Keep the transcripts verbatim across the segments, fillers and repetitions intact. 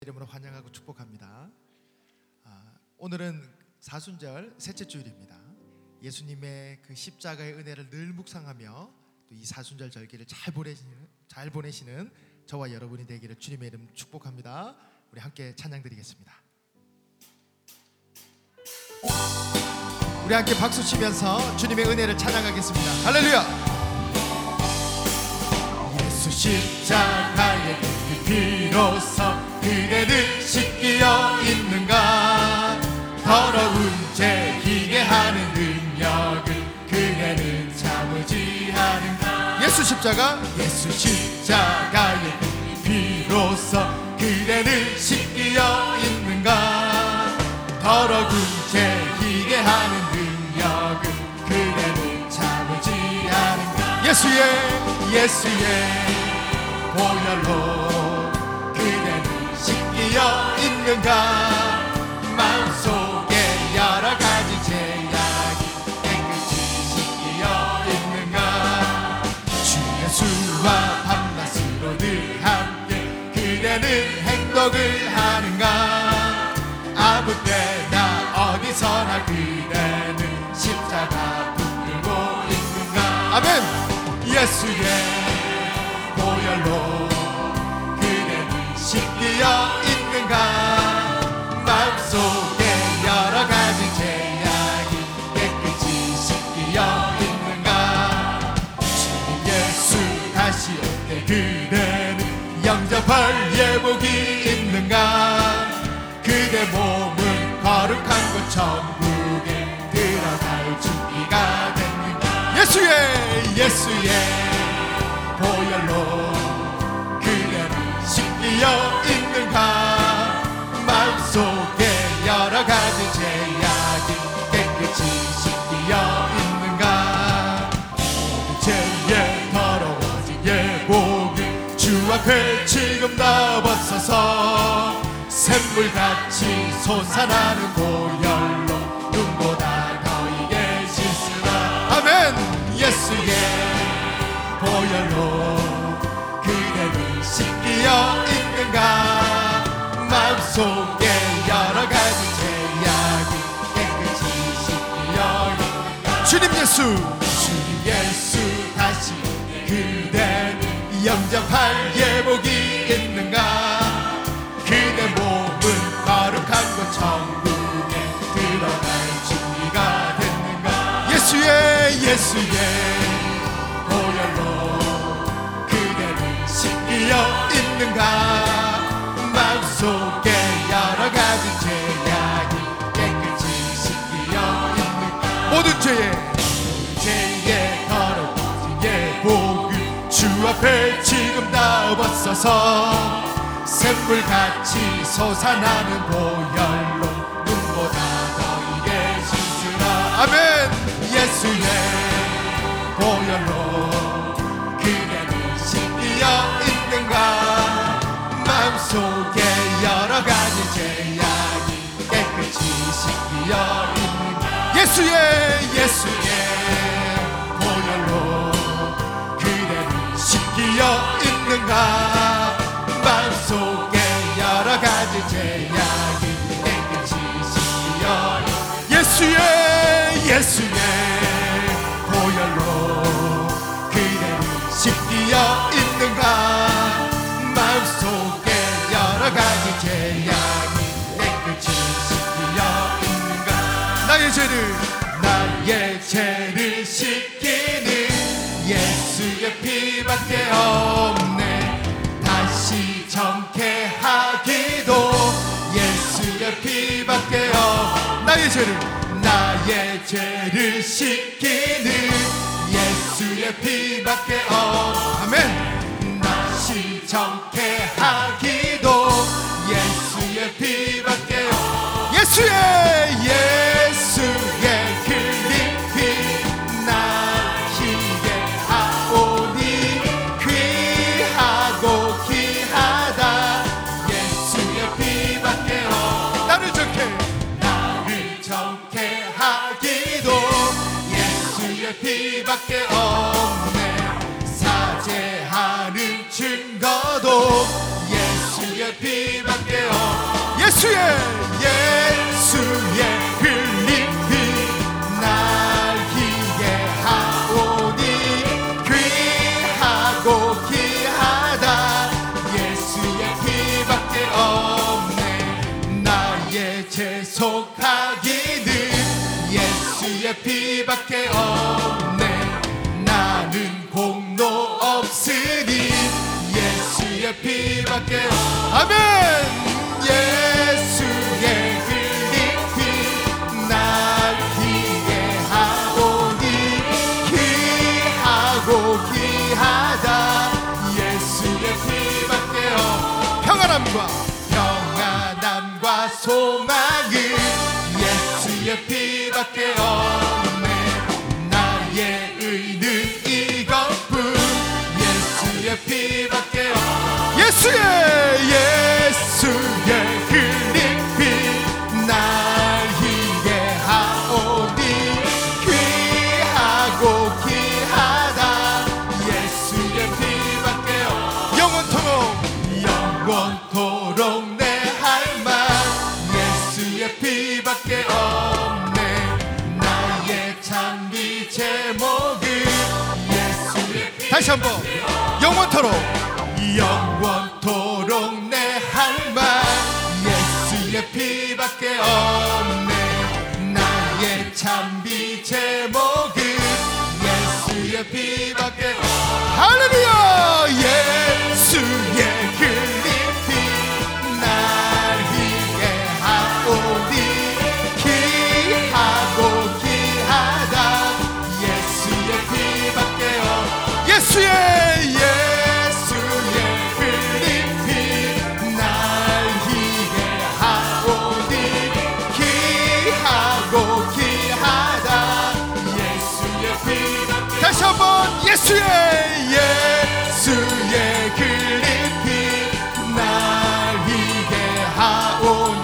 이름으로 환영하고 축복합니다. 아, 오늘은 사순절 셋째 주일입니다. 예수님의 그 십자가의 은혜를 늘 묵상하며 또 이 사순절 절기를 잘 보내시는, 잘 보내시는 저와 여러분이 되기를 주님의 이름 축복합니다. 우리 함께 찬양 드리겠습니다. 우리 함께 박수 치면서 주님의 은혜를 찬양하겠습니다. 할렐루야! 예수 십자가의 그 비로소 그대를 씻기어 있는가. 더러운 죄 희게 하는 능력을 그대는 참으지 않은가. 예수 십자가 예수 십자가의 그 비로소 그대를 씻기어 있는가. 더러운 죄 희게 하는 능력을 그대는 참으지 않은가. 예수의 예수의 보혈로 그대는 씻기어 있는가. 마음속에 여러 가지 죄악이 깨끗이 씻기어 있는가. 주 예수와 밤낮으로 늘 함께 그대는 행복을 하는가. 아무 때나 어디서나 그대는 십자가 붙들고 있는가. 아멘. 예수의 보혈로 그대는 씻기어 있는가. 마음속에 여러 가지 죄악이 깨끗이 씻기어 있는가. 주님 예수 다시 올 때 그대는 영접할 예복이 있는가. 그대 몸은 거룩한 곳 천국에 들어갈 준비가 됐는가. 예수의 예수의 보혈로 그대는 씻기어 있는가. 마음속에 여러 가지 죄악이 깨끗이 씻기어 있는가. 모든 죄에 더러워진 예복을 주 앞에 지금 다 벗어서 샘물같이 솟아나는 보혈로 눈보다 더 이게 씻으라. 아멘. 예수의 보혈로 그대는 씻기어 있는가. 마음속에 여러 가지 죄악이 깨끗이 씻기어 있는가. 주님 예수 주님 예수 다시 그대는 영접할 예복이 있는가. 그대 몸은 거룩한 곳 천국에 들어갈 준비가 됐는가. 예수의 예수의 보혈로 그대는 씻기어 있는가. 마음속에 여러 가지 죄악이 깨끗이 씻기어 있는가. 모든 죄에 모든 죄에 더러워진 예복을 주 앞에 지금 다 벗어서 샘물같이 솟아나는 보혈로 눈보다 더 이게 씻으라. 아멘. 예수의 보혈로 그대는 씻기어 있는가. 마음속에 여러 가지 죄악이 깨끗이 씻기어 있는가. 예수의 예수의 보혈로 그대는 씻기어 있는가. 마음속에 여러 가지 죄악이 깨끗이 씻기어 있는가. 예수의 예수의 보혈로 그대는 씻기어 있는가. 마음속에 여러 가지 죄악이 깨끗이 씻기어 있는가. 나의 죄를 나의 죄를 씻기는 예수의 피밖에 없네. 다시 정케하기도 예수의 피밖에 없네. 나의 죄를 나의 죄를 씻기는 예수의 피밖에 없네. 아멘. 다시 정케하기도 예수의 피밖에 없네. 예수의 예수의 흘린 피 나 희게 하오니 귀하고 귀하다. 예수의 피밖에 없네. 나를 정케 나를 정케하기도 예수의 피밖에 없네. 사죄하는 증거도 예수의 피밖에 없네. 예수의 예수의 흘린 피 날기게 하오니 귀하고 귀하다 예수의 피밖에 없네 나의 재속하기는 예수의 피밖에 없네 나는 공로 없으니 예수의 피밖에 아멘 예수의 흘린 피 날기게 하오니 귀하고 귀하다 예수의 피밖에 없 평안함과 평안함과 소망은 예수의 피밖에 없네 나의 의는 이것뿐 예수의 피밖에 없 예수의 예수의 흘린 피 날기게 하오니 귀하고 귀하다 예수의 피밖에 없 영원토록 영원토록 내 할 말 예수의 피밖에 없네 나의 찬미 제목은 예수의 피 다시 한번 영원토록 영원토록 내 할 말 예수의 피밖에 없네 나의 찬미 제목은 예수의 피밖에 할렐루야 예수의 흘린 피 날기게 하오니 귀하고 귀하다 예수의 피밖에 없 예수의 예수의 흘린 피 날기게 하오니 귀하고 귀하다 예수의 피밖에 다시 한번 예수의 예수의 흘린 피 날기게 하오니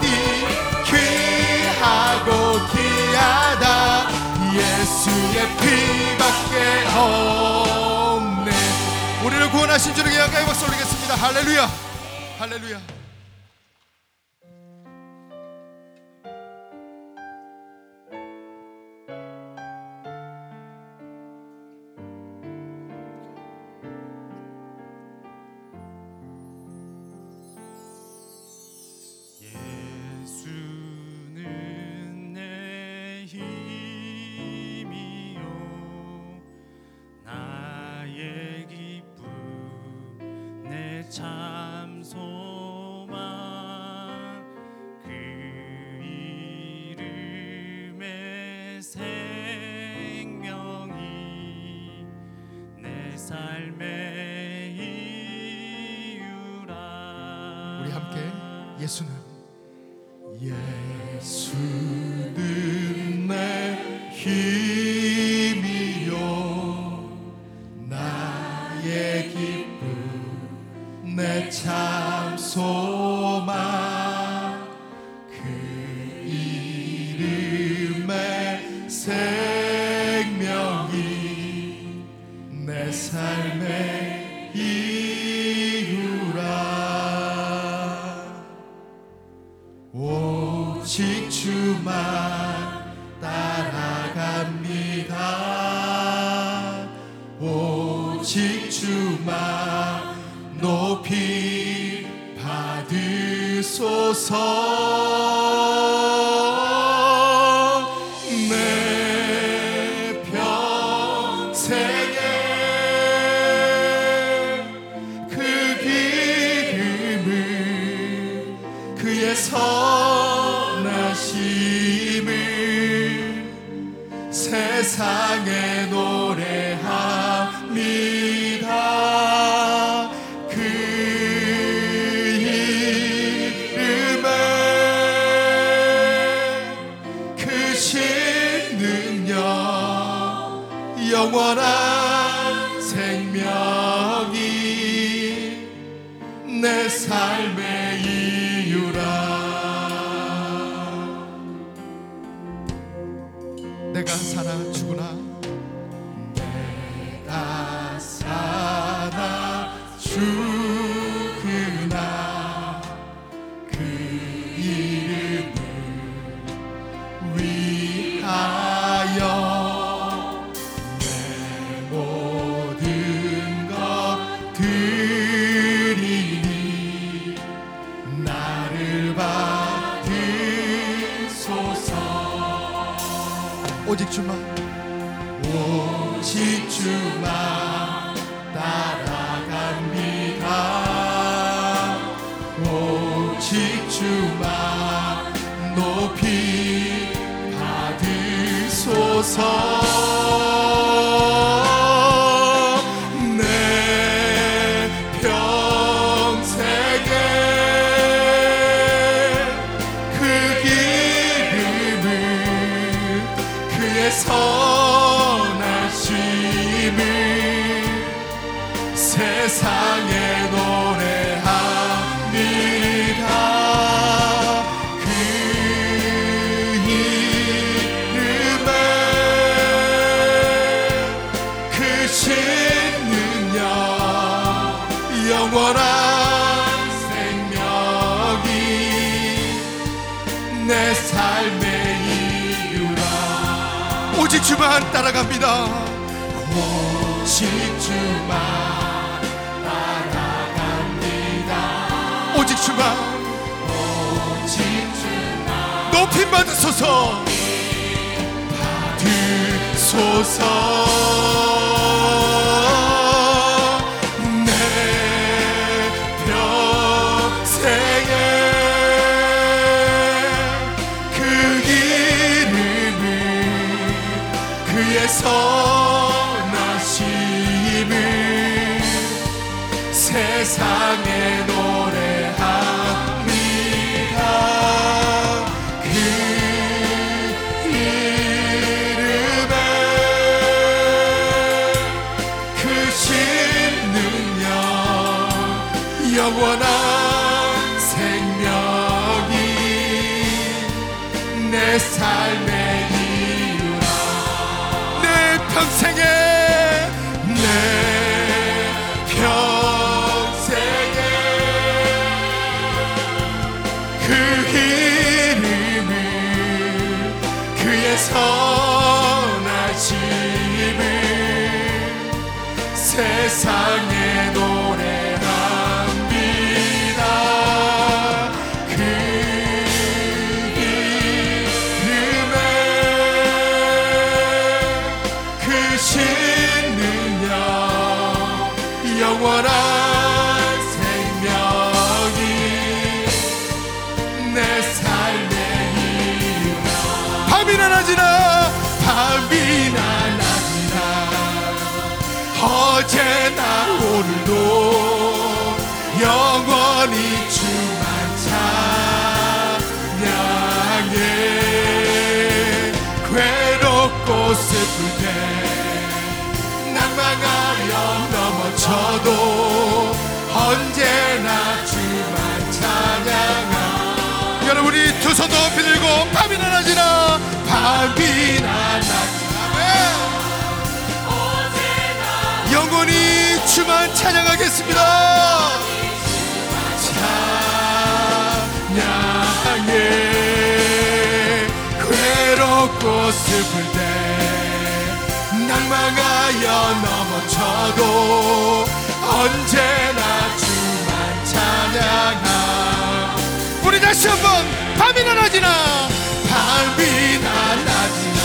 귀하고 귀하다 예수의 피밖에 없네 우리를 구원하신 주님께 영광의 박수 올리겠습니다 할렐루야 할렐루야 예수는 내 힘이요 나의 기쁨 내 참 소망 그 이름의 생명이 내 삶의 이유라 우리 함께 예수는 예수는 내 힘이요 나의 기쁨 내 참 소망 그 이름의 생명이 내 삶의 이유라 오직 주만 따라갑니다 오직 주만 높이 받으소서 내 평생에 그 기름을 그의 선하심을 세상에 노래합니다 그 이름에 크신 능력 영원한 생명이 내 삶의 이유라 내가 살아 죽으나 내가 살아 죽으나 그 나를 받으소서. 오직 주만, 오직 주만 따라갑니다. 오직 주만 높이 받으소서. 내 평생에 그 기름을, 그의 선하심을 세상에 노래합니다. 그 이름에 크신 능력, 영원한 생명이 내 삶의 이유라. 오직 주만 따라갑니다. 오직 주만 따라갑니다. 오직 주만, 오직 주만 높임 받으소서. 받으소서. 내 평생에 그 이름을, 그의 선하심을 세상에 노래합니다. 그 이름에 크신 능력, 영원한 생명이 내 삶의 이유라. 내 평생에, 내 평생에 그 이름을, 그의 선하심을 세상에 노래합니다. 그 이름에 크신 능력, 영원한 생명이 내 삶의 이유라. 밤이나 낮이나, 밤이나 낮이나 어제나 오늘도 영원히 주만 찬양해. 괴롭고 슬플 때, 낭망하여 넘어져도 언제나 주만 찬양하. 여러분이 두 손 높이 들고 밤이나 낮이나, 밤이나 낮이나 영원히 주만 찬양하겠습니다. 찬양해. 괴롭고 슬플 때, 낭망하여 넘어져도 언제나 주만 찬양하. 우리 다시 한번 밤이나 낮이나, 밤이나 낮이나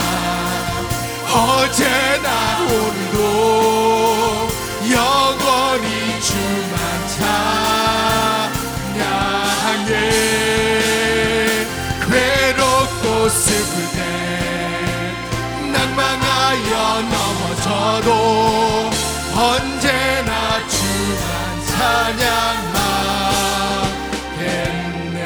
어제나 오늘도 영원히 주만 찬양해. 괴롭고 슬플 때, 낭망하여 넘어져도 언제나 주만 찬양하겠네.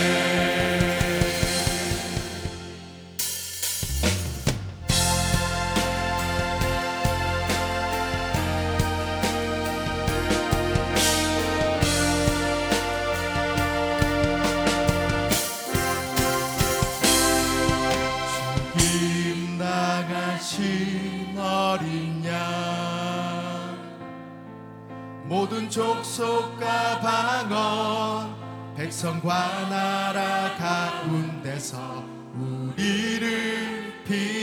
어린 양, 모든 족속과 방언, 백성과 나라 가운데서 우리를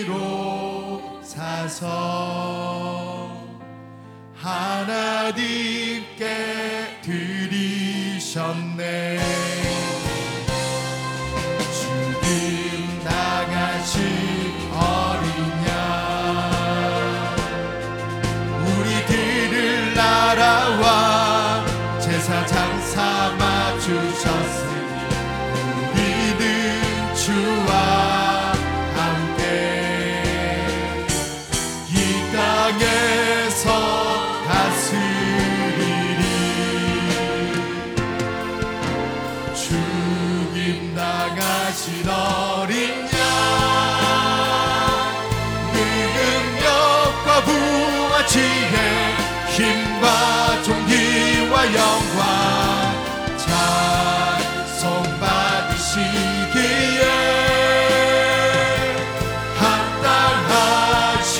비롯사서 하나님께 드리셨네. 님 나가신 어린 양 그 능력과 부와 지혜 힘과 존귀와 영광 찬송 받으시기에 합당하신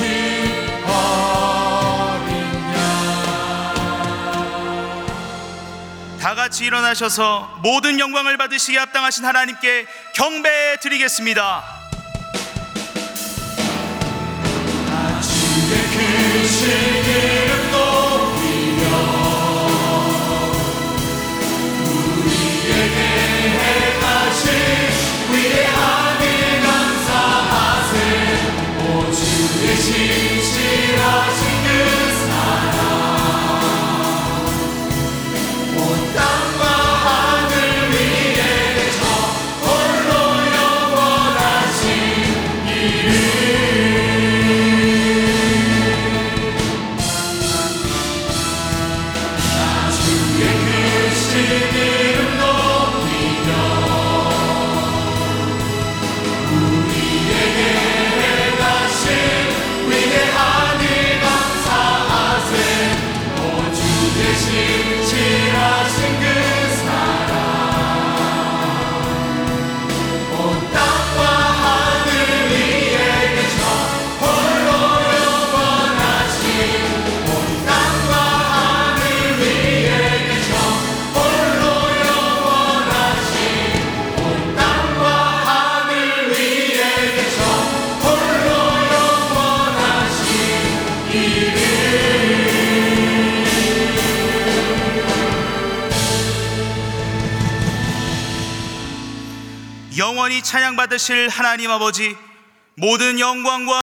어린 양. 다 같이 일어나셔서 모든 영광을 받으시기에 합당하신 하나님께 경배 드리겠습니다. 주의 크신 이름 높이며 우리에게 행하신 위대한 일 감사하세. 오 주의 신실하신 그 사랑 온 땅과 하늘 위에 저 홀로 영원하신 이름. 영원히 찬양받으실 하나님 아버지, 모든 영광과